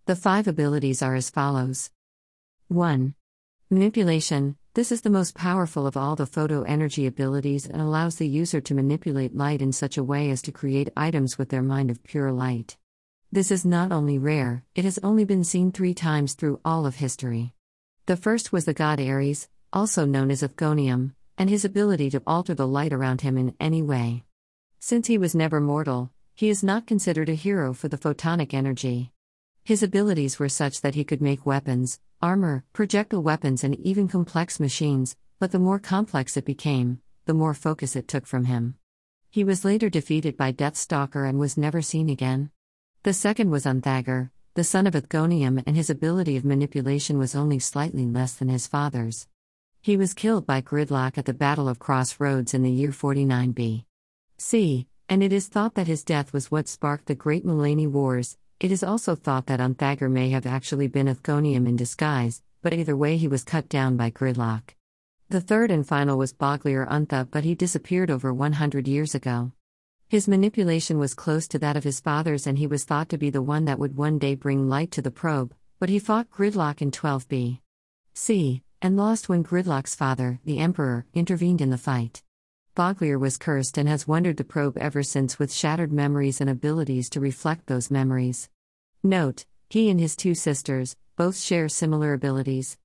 The 5 abilities are as follows. 1. Manipulation. This is the most powerful of all the photo energy abilities and allows the user to manipulate light in such a way as to create items with their mind of pure light. This is not only rare, it has only been seen 3 times through all of history. The first was the god Ares, also known as Athgonium, and his ability to alter the light around him in any way. Since he was never mortal, he is not considered a hero for the photonic energy. His abilities were such that he could make weapons, armor, projectile weapons and even complex machines, but the more complex it became, the more focus it took from him. He was later defeated by Deathstalker and was never seen again. The second was Unthagar, the son of Athgonium, and his ability of manipulation was only slightly less than his father's. He was killed by Gridlock at the Battle of Crossroads in the year 49 B.C., and it is thought that his death was what sparked the Great Millennium Wars. It is also thought that Unthagar may have actually been Athgonium in disguise, but either way he was cut down by Gridlock. The third and final was Bogliar Untha, but he disappeared over 100 years ago. His manipulation was close to that of his father's and he was thought to be the one that would one day bring light to the probe, but he fought Gridlock in 12 B.C. and lost when Gridlock's father, the Emperor, intervened in the fight. Bogliar was cursed and has wandered the probe ever since with shattered memories and abilities to reflect those memories. Note, he and his 2 sisters both share similar abilities.